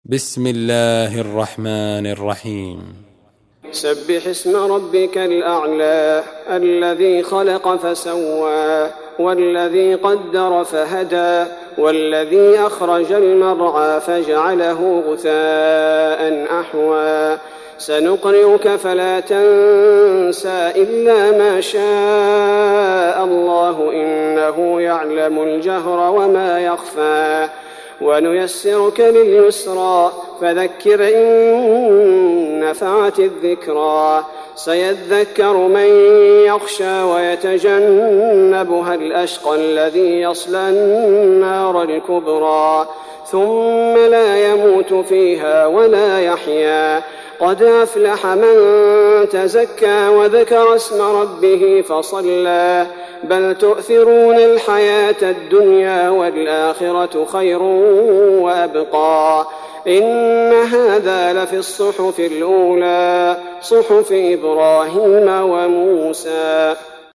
بسم الله الرحمن الرحيم. سبح اسم ربك الأعلى الذي خلق فسوى والذي قدر فهدى والذي أخرج المرعى فجعله غثاء أحوى سنقرئك فلا تنسى إلا ما شاء الله إنه يعلم الجهر وما يخفى ونيسرك لليسرى فذكر إن نفعت الذكرى سيذكر من يخشى ويتجنبها الأشقى الذي يصلى النار الكبرى ثم لا يموت فيها ولا يحيا قد أفلح من تزكى وذكر اسم ربه فصلى بل تؤثرون الحياة الدنيا والآخرة خير وأبقى إن هذا لفي الصحف الأولى صحف إبراهيم وموسى.